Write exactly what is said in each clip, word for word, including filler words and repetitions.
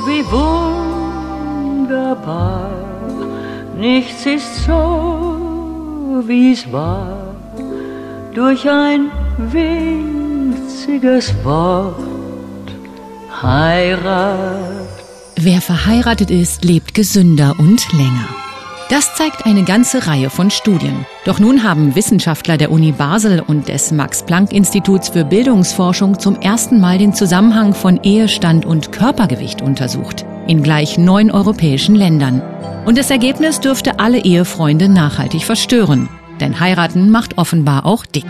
wie wunderbar, nichts ist so, wie's war, durch ein winziges Wort, Heirat. Wer verheiratet ist, lebt gesünder und länger. Das zeigt eine ganze Reihe von Studien. Doch nun haben Wissenschaftler der Uni Basel und des Max-Planck-Instituts für Bildungsforschung zum ersten Mal den Zusammenhang von Ehestand und Körpergewicht untersucht. In gleich neun europäischen Ländern. Und das Ergebnis dürfte alle Ehefreunde nachhaltig verstören. Denn heiraten macht offenbar auch dick.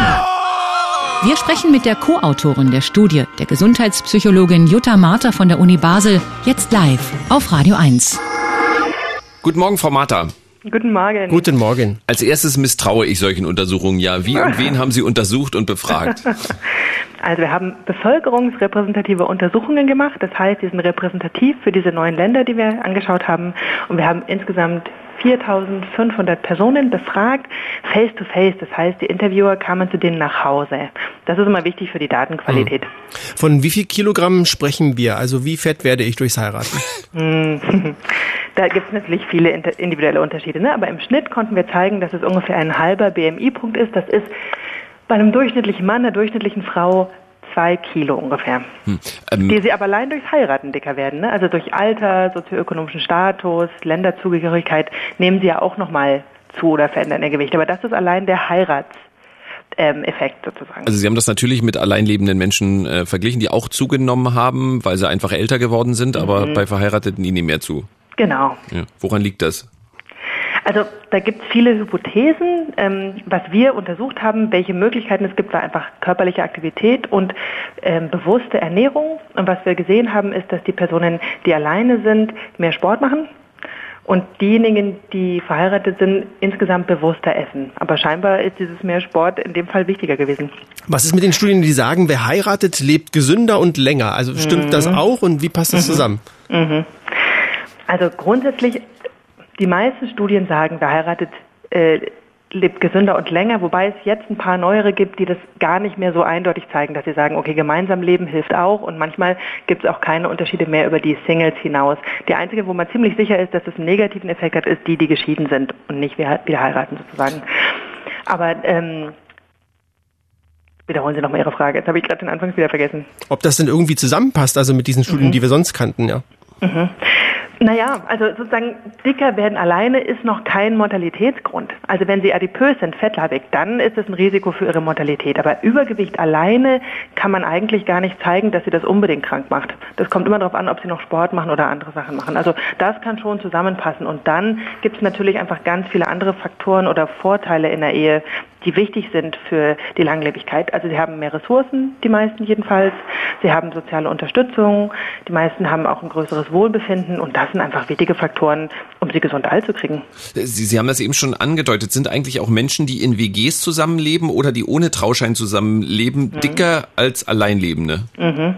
Wir sprechen mit der Co-Autorin der Studie, der Gesundheitspsychologin Jutta Marter von der Uni Basel, jetzt live auf Radio eins. Guten Morgen, Frau Marter. Guten Morgen. Guten Morgen. Als erstes misstraue ich solchen Untersuchungen ja. Wie und wen haben Sie untersucht und befragt? Also wir haben bevölkerungsrepräsentative Untersuchungen gemacht. Das heißt, die sind repräsentativ für diese neuen Länder, die wir angeschaut haben. Und wir haben insgesamt viertausendfünfhundert Personen befragt, face to face. Das heißt, die Interviewer kamen zu denen nach Hause. Das ist immer wichtig für die Datenqualität. Von wie viel Kilogramm sprechen wir? Also wie fett werde ich durchs Heiraten? Da gibt es natürlich viele individuelle Unterschiede, ne? Aber im Schnitt konnten wir zeigen, dass es ungefähr ein halber B M I-Punkt ist. Das ist bei einem durchschnittlichen Mann, einer durchschnittlichen Frau zwei Kilo ungefähr. Hm, ähm, die sie aber allein durchs Heiraten dicker werden, ne? Also durch Alter, sozioökonomischen Status, Länderzugehörigkeit nehmen sie ja auch nochmal zu oder verändern ihr Gewicht. Aber das ist allein der Heirats Ähm, Effekt sozusagen. Also Sie haben das natürlich mit allein lebenden Menschen äh, verglichen, die auch zugenommen haben, weil sie einfach älter geworden sind, aber mhm. bei Verheirateten die nehmen mehr zu. Genau. Ja. Woran liegt das? Also da gibt es viele Hypothesen. Ähm, was wir untersucht haben, welche Möglichkeiten es gibt, war einfach körperliche Aktivität und ähm, bewusste Ernährung. Und was wir gesehen haben, ist, dass die Personen, die alleine sind, mehr Sport machen. Und diejenigen, die verheiratet sind, insgesamt bewusster essen. Aber scheinbar ist dieses mehr Sport in dem Fall wichtiger gewesen. Was ist mit den Studien, die sagen, wer heiratet, lebt gesünder und länger? Also stimmt mhm. das auch und wie passt das mhm. zusammen? Mhm. Also grundsätzlich, die meisten Studien sagen, wer heiratet, äh, lebt gesünder und länger, wobei es jetzt ein paar neuere gibt, die das gar nicht mehr so eindeutig zeigen, dass sie sagen, okay, gemeinsam leben hilft auch und manchmal gibt es auch keine Unterschiede mehr über die Singles hinaus. Die einzige, wo man ziemlich sicher ist, dass es einen negativen Effekt hat, ist die, die geschieden sind und nicht wieder heiraten sozusagen. Aber ähm, wiederholen Sie nochmal Ihre Frage. Jetzt habe ich gerade den Anfang wieder vergessen. Ob das denn irgendwie zusammenpasst, also mit diesen Studien, mhm. die wir sonst kannten, ja. Mhm. Naja, also sozusagen dicker werden alleine ist noch kein Mortalitätsgrund. Also wenn Sie adipös sind, fettleibig, dann ist es ein Risiko für Ihre Mortalität. Aber Übergewicht alleine kann man eigentlich gar nicht zeigen, dass Sie das unbedingt krank macht. Das kommt immer darauf an, ob Sie noch Sport machen oder andere Sachen machen. Also das kann schon zusammenpassen. Und dann gibt es natürlich einfach ganz viele andere Faktoren oder Vorteile in der Ehe, die wichtig sind für die Langlebigkeit. Also sie haben mehr Ressourcen, die meisten jedenfalls. Sie haben soziale Unterstützung. Die meisten haben auch ein größeres Wohlbefinden. Und das sind einfach wichtige Faktoren, um sie gesund alt zu kriegen. Sie, Sie haben das eben schon angedeutet. Sind eigentlich auch Menschen, die in W Gs zusammenleben oder die ohne Trauschein zusammenleben, mhm. dicker als Alleinlebende? Mhm.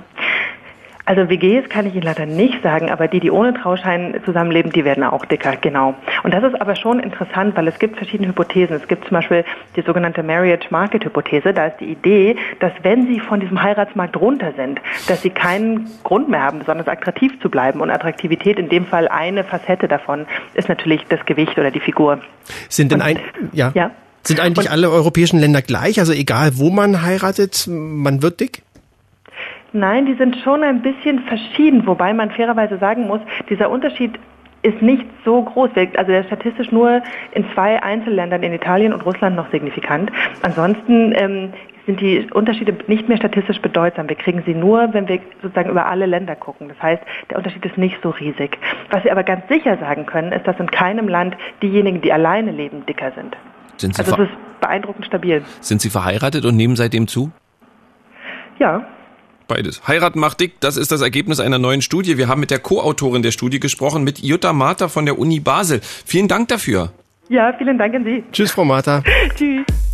Also W Gs kann ich Ihnen leider nicht sagen, aber die, die ohne Trauschein zusammenleben, die werden auch dicker, genau. Und das ist aber schon interessant, weil es gibt verschiedene Hypothesen. Es gibt zum Beispiel die sogenannte Marriage-Market-Hypothese. Da ist die Idee, dass wenn Sie von diesem Heiratsmarkt runter sind, dass Sie keinen Grund mehr haben, besonders attraktiv zu bleiben. Und Attraktivität, in dem Fall eine Facette davon, ist natürlich das Gewicht oder die Figur. Sind denn Und, ein, ja, ja. Sind eigentlich Und, alle europäischen Länder gleich? Also egal, wo man heiratet, man wird dick? Nein, die sind schon ein bisschen verschieden, wobei man fairerweise sagen muss, dieser Unterschied ist nicht so groß. Also der ist statistisch nur in zwei Einzelländern, in Italien und Russland, noch signifikant. Ansonsten ähm, sind die Unterschiede nicht mehr statistisch bedeutsam. Wir kriegen sie nur, wenn wir sozusagen über alle Länder gucken. Das heißt, der Unterschied ist nicht so riesig. Was wir aber ganz sicher sagen können, ist, dass in keinem Land diejenigen, die alleine leben, dicker sind. Sind Sie also es ist beeindruckend stabil. Sind Sie verheiratet und nehmen seitdem zu? Ja. Beides. Heiraten macht dick, das ist das Ergebnis einer neuen Studie. Wir haben mit der Co-Autorin der Studie gesprochen, mit Jutta Marter von der Uni Basel. Vielen Dank dafür. Ja, vielen Dank an Sie. Tschüss, Frau Marter. Tschüss.